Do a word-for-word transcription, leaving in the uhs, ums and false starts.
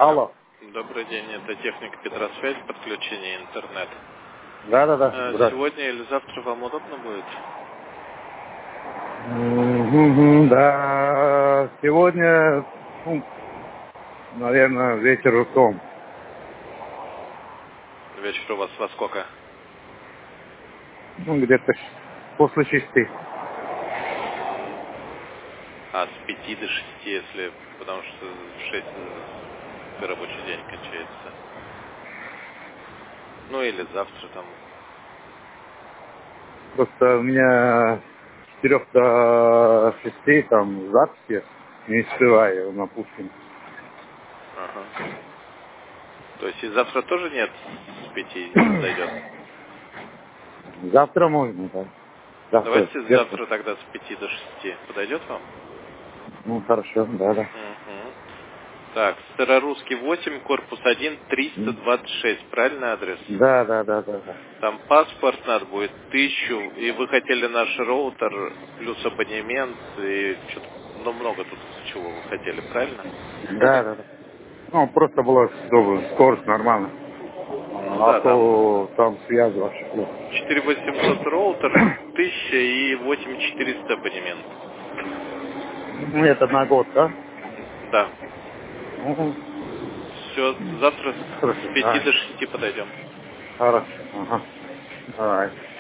Алло. Добрый день, это техника Петросвязь, подключение интернет. Да, да, да. А, сегодня или завтра вам удобно будет? Угу, да, сегодня, ну, наверное, вечером. Вечер у вас во сколько? Ну, где-то после шести. А с пяти до шести, если, потому что в шесть рабочий день кончается. Ну или завтра там. Просто у меня с четырех до шести там записи, не успеваю на Пушкин. Ага. То есть и завтра тоже нет, с пяти не подойдет? Завтра можно, да. Завтра, Давайте завтра. завтра тогда с пяти до шести. Подойдет вам? Ну, хорошо, да, да. Угу. Так, Старорусский восемь, корпус один, триста двадцать шесть, правильный адрес? Да, да, да, да, да. Там паспорт надо будет тысячу, и вы хотели наш роутер, плюс абонемент, и что-то, ну, много тут чего вы хотели, правильно? Да, да, да. Ну, просто было, чтобы скорость нормально. Ну А да, там то там связь вообще плохо. четыре восемьсот роутер, тысяча и восемь четыреста абонемент. Ну, это на год, да? Да. Угу. Все, завтра Хорошо. с пяти А, до шести подойдем. хорошо. Ага. Давай.